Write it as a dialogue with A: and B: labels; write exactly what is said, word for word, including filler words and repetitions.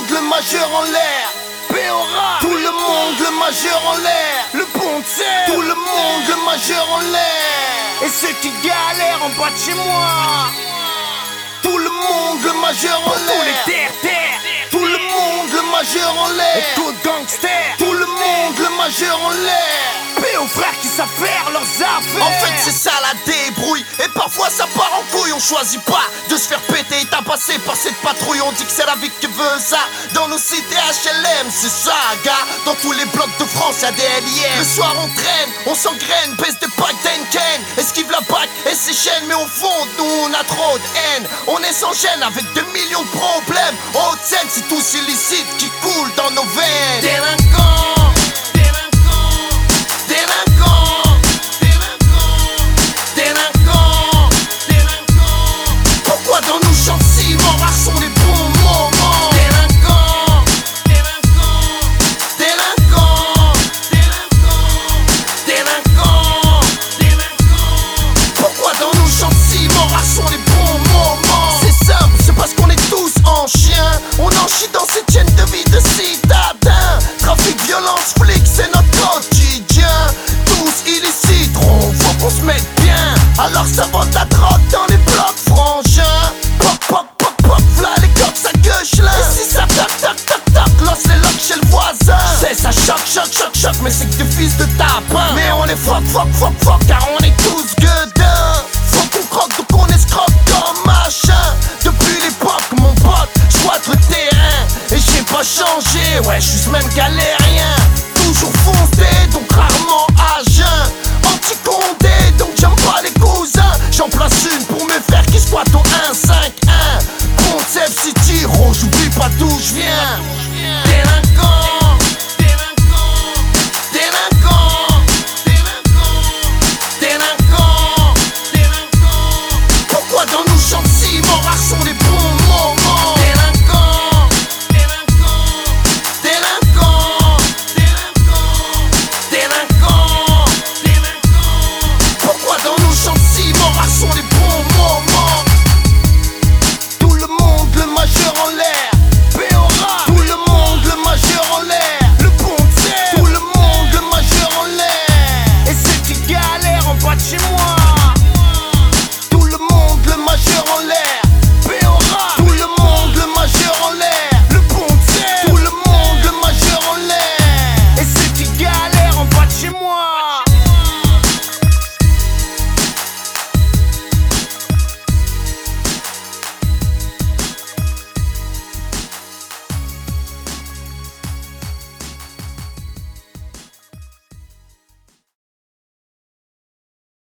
A: monde, le majeur en l'air. Péora, tout le monde, le majeur en l'air. Le pont de serre, tout le monde, le majeur en l'air. Et ceux qui galèrent en bas de chez moi, tout le monde, le majeur en l'air. Tous les terres-terres, tout le monde, le majeur en l'air. Et tout gangster, tout le monde, le majeur en l'air. Paix aux frères qui savent faire leurs affaires.
B: En fait c'est ça la débrouille. Et parfois ça part en couille. On choisit pas de se faire péter et tabasser par cette patrouille. On dit que c'est la vie qui veut ça. Dans nos cités H L M c'est ça gars. Dans tous les blocs de France y'a des L I M. Le soir on traîne, on s'engraine, baisse des packs d'Henken. Esquive la bague et ses chaînes. Mais au fond nous on a trop de haine. On est sans gêne avec des millions de problèmes. Haute-Seine c'est tout illicite qui coule dans nos veines. Délinquants, on en chie dans cette chaîne de vie de citadins. Trafic, violence, flic, c'est notre quotidien. Tous illicites, on faut qu'on se mette bien. Alors ça vend de la drogue dans les blocs frangins. Pop, pop, pop, pop, v'là les cops, ça gueule là. Et si ça tac, tac, tac, tac, lance les locks chez le voisin. C'est ça choc, choc, choc, choc, mais c'est que des fils de tapin. Mais on est fuck, fuck, fuck, fuck, car on est tous gueudins. Faut qu'on croque, donc on escroque comme machin. Depuis l'époque, mon pote, j'squatte le terrain. Et j'ai pas changé, ouais, j'suis ce même galérien. Toujours foncé, donc rarement à jeun. Anti-condé, donc j'aime pas les cousins. J'en place une pour mes frères qui squattent au un cinq un. Concept City, oh, j'oublie pas d'où j'viens.